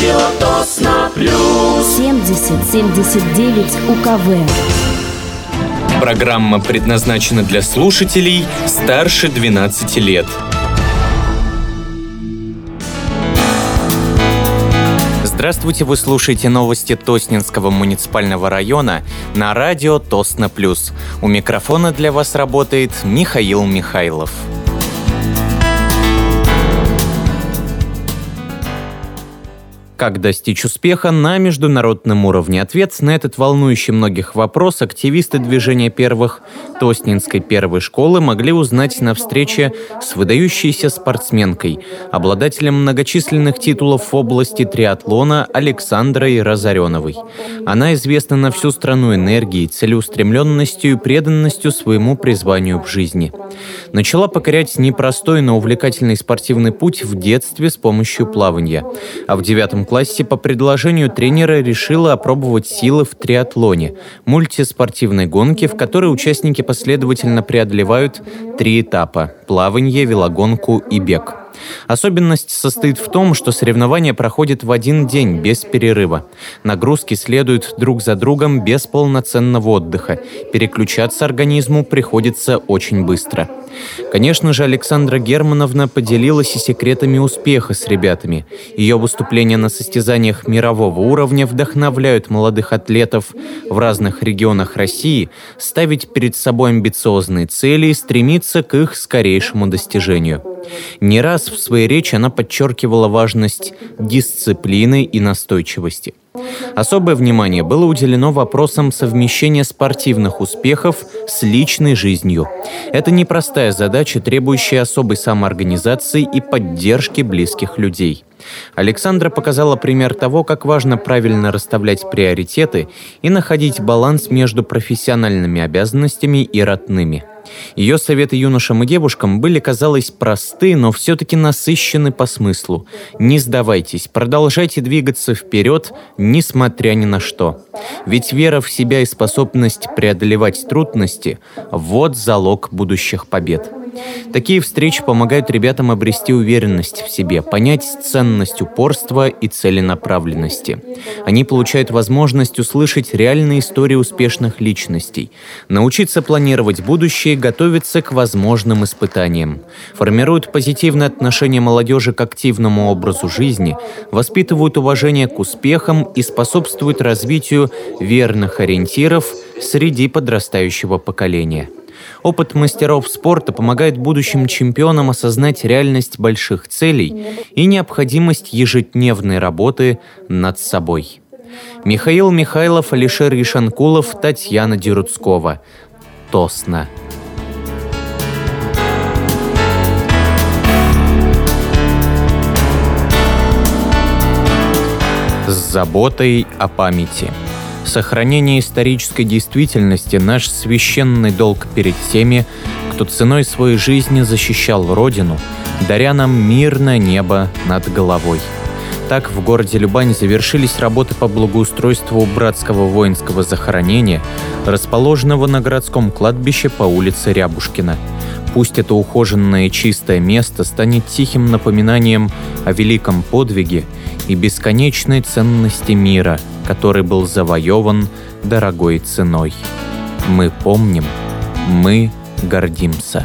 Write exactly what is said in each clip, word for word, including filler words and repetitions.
Радио Тосно Плюс. семьдесят семьдесят девять УКВ. Программа предназначена для слушателей старше двенадцати лет. Здравствуйте, вы слушаете новости Тоснинского муниципального района на радио Тосно Плюс. У микрофона для вас работает Михаил Михайлов. Как достичь успеха на международном уровне? Ответ на этот волнующий многих вопрос активисты движения первых Тоснинской первой школы могли узнать на встрече с выдающейся спортсменкой, обладателем многочисленных титулов в области триатлона Александрой Разореновой. Она известна на всю страну энергией, целеустремленностью и преданностью своему призванию в жизни. Начала покорять непростой, но увлекательный спортивный путь в детстве с помощью плавания, а в девятом классе по предложению тренера решила опробовать силы в триатлоне, мультиспортивной гонке, в которой участники последовательно преодолевают три этапа – плавание, велогонку и бег. Особенность состоит в том, что соревнования проходят в один день, без перерыва. Нагрузки следуют друг за другом без полноценного отдыха. Переключаться организму приходится очень быстро. Конечно же, Александра Германовна поделилась и секретами успеха с ребятами. Ее выступления на состязаниях мирового уровня вдохновляют молодых атлетов в разных регионах России ставить перед собой амбициозные цели и стремиться к их скорейшему достижению. Не раз в своей речи она подчеркивала важность дисциплины и настойчивости. Особое внимание было уделено вопросам совмещения спортивных успехов с личной жизнью. Это непростая задача, требующая особой самоорганизации и поддержки близких людей. Александра показала пример того, как важно правильно расставлять приоритеты и находить баланс между профессиональными обязанностями и родными. Ее советы юношам и девушкам были, казалось, просты, но все-таки насыщены по смыслу. Не сдавайтесь, продолжайте двигаться вперед, несмотря ни на что. Ведь вера в себя и способность преодолевать трудности – вот залог будущих побед. Такие встречи помогают ребятам обрести уверенность в себе, понять ценность упорства и целенаправленности. Они получают возможность услышать реальные истории успешных личностей, научиться планировать будущее и готовиться к возможным испытаниям. Формируют позитивное отношение молодежи к активному образу жизни, воспитывают уважение к успехам и способствуют развитию верных ориентиров среди подрастающего поколения. Опыт мастеров спорта помогает будущим чемпионам осознать реальность больших целей и необходимость ежедневной работы над собой. Михаил Михайлов, Алишер Ишанкулов, Татьяна Деруцкова. Тосно. С заботой о памяти. Сохранение исторической действительности – наш священный долг перед теми, кто ценой своей жизни защищал Родину, даря нам мирное небо над головой. Так, в городе Любань завершились работы по благоустройству братского воинского захоронения, расположенного на городском кладбище по улице Рябушкина. Пусть это ухоженное и чистое место станет тихим напоминанием о великом подвиге и бесконечной ценности мира, который был завоеван дорогой ценой. Мы помним, мы гордимся.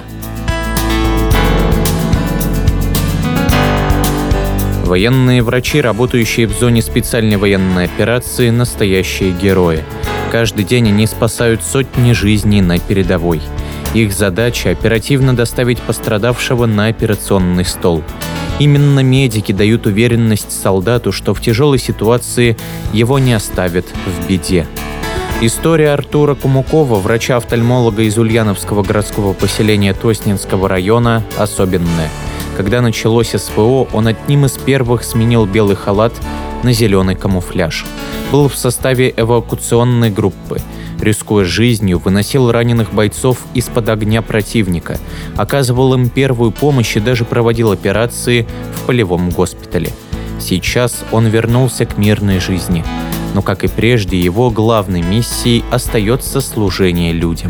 Военные врачи, работающие в зоне специальной военной операции, настоящие герои. Каждый день они спасают сотни жизней на передовой. Их задача – оперативно доставить пострадавшего на операционный стол. Именно медики дают уверенность солдату, что в тяжелой ситуации его не оставят в беде. История Артура Кумукова, врача-офтальмолога из Ульяновского городского поселения Тоснинского района, особенная. Когда началось СВО, он одним из первых сменил белый халат на зеленый камуфляж. Был в составе эвакуационной группы. Рискуя жизнью, выносил раненых бойцов из-под огня противника, оказывал им первую помощь и даже проводил операции в полевом госпитале. Сейчас он вернулся к мирной жизни, но, как и прежде, его главной миссией остается служение людям.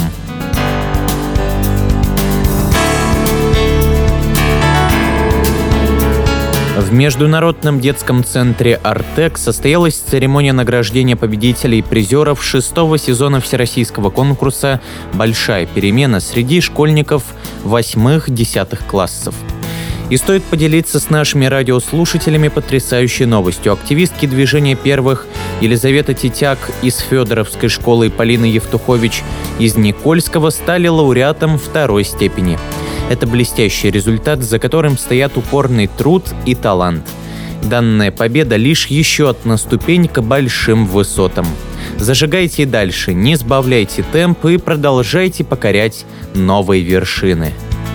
В Международном детском центре «Артек» состоялась церемония награждения победителей и призеров шестого сезона всероссийского конкурса «Большая перемена» среди школьников восьмых-десятых классов. И стоит поделиться с нашими радиослушателями потрясающей новостью. Активистки движения первых Елизавета Титяк из Федоровской школы и Полина Евтухович из Никольского стали лауреатом второй степени. Это блестящий результат, за которым стоят упорный труд и талант. Данная победа лишь еще одна ступень к большим высотам. Зажигайте и дальше, не сбавляйте темп и продолжайте покорять новые вершины.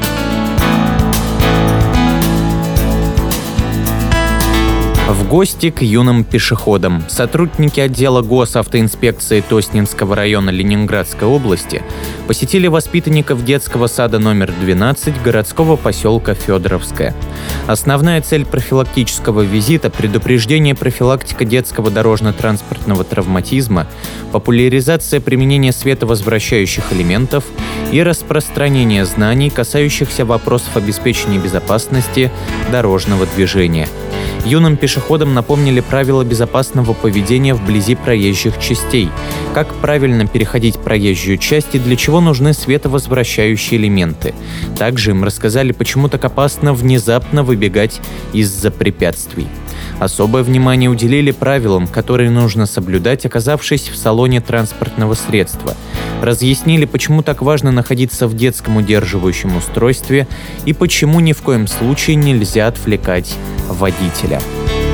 В гости к юным пешеходам. Сотрудники отдела госавтоинспекции Тоснинского района Ленинградской области посетили воспитанников детского сада номер двенадцать городского поселка Федоровское. Основная цель профилактического визита – предупреждение, профилактика детского дорожно-транспортного травматизма, популяризация применения световозвращающих элементов и распространение знаний, касающихся вопросов обеспечения безопасности дорожного движения. Юным пешеходам напомнили правила безопасного поведения вблизи проезжих частей, как правильно переходить проезжую часть и для чего нужны световозвращающие элементы. Также им рассказали, почему так опасно внезапно выбегать из-за препятствий. Особое внимание уделили правилам, которые нужно соблюдать, оказавшись в салоне транспортного средства. Разъяснили, почему так важно находиться в детском удерживающем устройстве и почему ни в коем случае нельзя отвлекать водителя.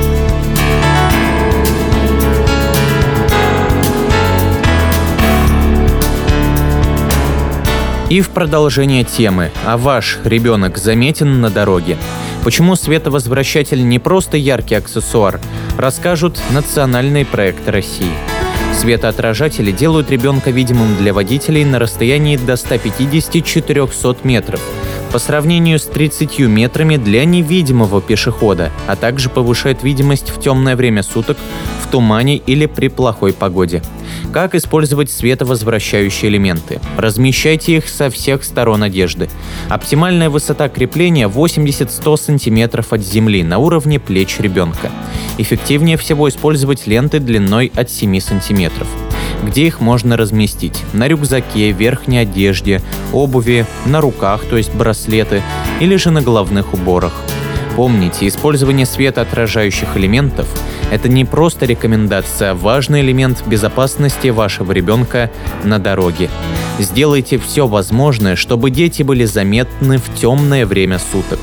И в продолжение темы. А ваш ребенок заметен на дороге? Почему световозвращатель не просто яркий аксессуар, расскажут национальные проекты России. Светоотражатели делают ребенка видимым для водителей на расстоянии до ста пятидесяти — четырехсот метров, по сравнению с тридцатью метрами для невидимого пешехода, а также повышают видимость в темное время суток, в тумане или при плохой погоде. Как использовать световозвращающие элементы? Размещайте их со всех сторон одежды. Оптимальная высота крепления восемьдесят — сто сантиметров от земли на уровне плеч ребенка. Эффективнее всего использовать ленты длиной от семи сантиметров. Где их можно разместить? На рюкзаке, верхней одежде, обуви, на руках, то есть браслеты, или же на головных уборах. Помните, использование светоотражающих элементов – это не просто рекомендация, а важный элемент безопасности вашего ребенка на дороге. Сделайте все возможное, чтобы дети были заметны в темное время суток.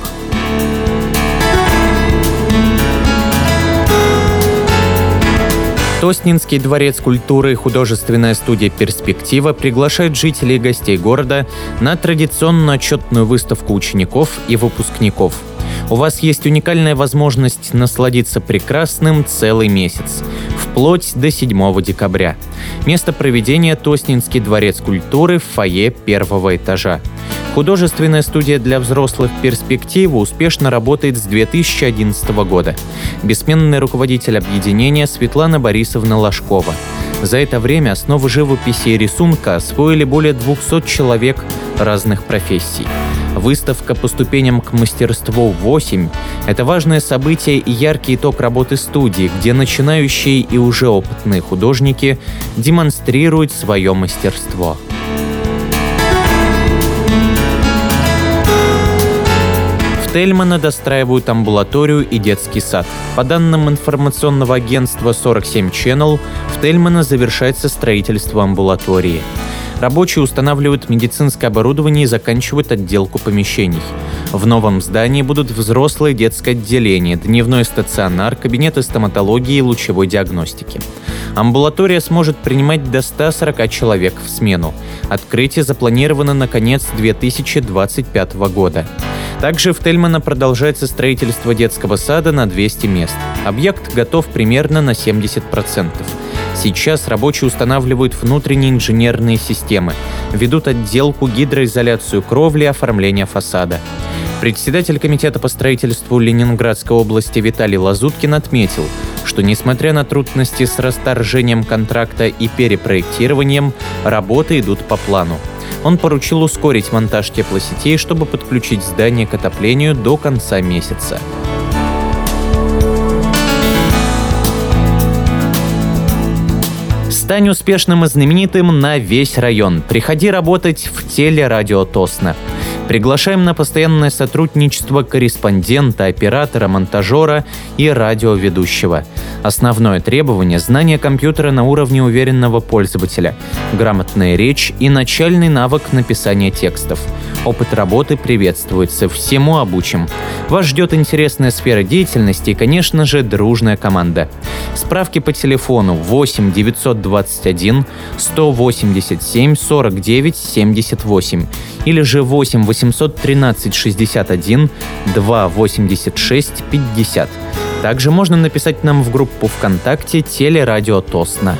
Тоснинский дворец культуры и художественная студия «Перспектива» приглашает жителей и гостей города на традиционную отчетную выставку учеников и выпускников. У вас есть уникальная возможность насладиться прекрасным целый месяц, вплоть до седьмого декабря. Место проведения – Тоснинский дворец культуры в фойе первого этажа. Художественная студия для взрослых «Перспектива» успешно работает с две тысячи одиннадцатого года. Бессменный руководитель объединения Светлана Борисовна Ложкова. За это время основы живописи и рисунка освоили более двухсот человек разных профессий. Выставка «По ступеням к мастерству восемь» — это важное событие и яркий итог работы студии, где начинающие и уже опытные художники демонстрируют свое мастерство. В Тельмано достраивают амбулаторию и детский сад. По данным информационного агентства сорок семь Channel, в Тельмано завершается строительство амбулатории. Рабочие устанавливают медицинское оборудование и заканчивают отделку помещений. В новом здании будут взрослое детское отделение, дневной стационар, кабинеты стоматологии и лучевой диагностики. Амбулатория сможет принимать до ста сорока человек в смену. Открытие запланировано на конец две тысячи двадцать пятого года. Также в Тельмано продолжается строительство детского сада на двести мест. Объект готов примерно на семьдесят процентов. Сейчас рабочие устанавливают внутренние инженерные системы, ведут отделку, гидроизоляцию кровли и оформление фасада. Председатель комитета по строительству Ленинградской области Виталий Лазуткин отметил, что несмотря на трудности с расторжением контракта и перепроектированием, работы идут по плану. Он поручил ускорить монтаж теплосетей, чтобы подключить здание к отоплению до конца месяца. Стань успешным и знаменитым на весь район. Приходи работать в телерадио Тосно. Приглашаем на постоянное сотрудничество корреспондента, оператора, монтажера и радиоведущего. Основное требование – знание компьютера на уровне уверенного пользователя, грамотная речь и начальный навык написания текстов. Опыт работы приветствуется, всему обучим. Вас ждет интересная сфера деятельности и, конечно же, дружная команда. Справки по телефону восемь девятьсот двадцать один сто восемьдесят семь сорок девять семьдесят восемь или же восемь восемьсот тринадцать шестьдесят один два восемьдесят шесть пятьдесят. Также можно написать нам в группу ВКонтакте «Телерадио Тосно».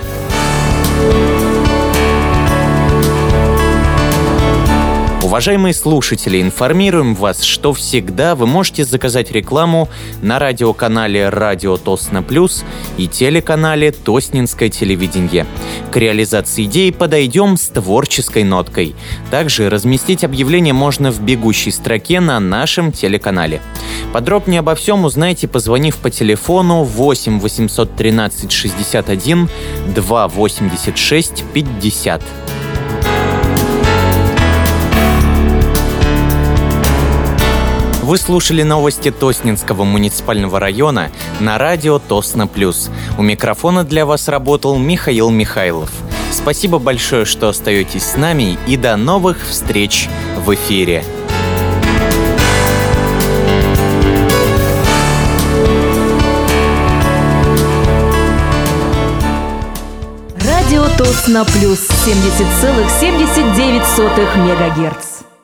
Уважаемые слушатели, информируем вас, что всегда вы можете заказать рекламу на радиоканале «Радио Тосно Плюс» и телеканале «Тоснинское телевидение». К реализации идеи подойдем с творческой ноткой. Также разместить объявление можно в бегущей строке на нашем телеканале. Подробнее обо всем узнайте, позвонив по телефону восемь восемьсот тринадцать шестьдесят один два восемьдесят шесть пятьдесят. Вы слушали новости Тоснинского муниципального района на радио Тосно Плюс. У микрофона для вас работал Михаил Михайлов. Спасибо большое, что остаетесь с нами, и до новых встреч в эфире. Радио Тосно Плюс семьдесят целых семьдесят девять сотых мегагерц.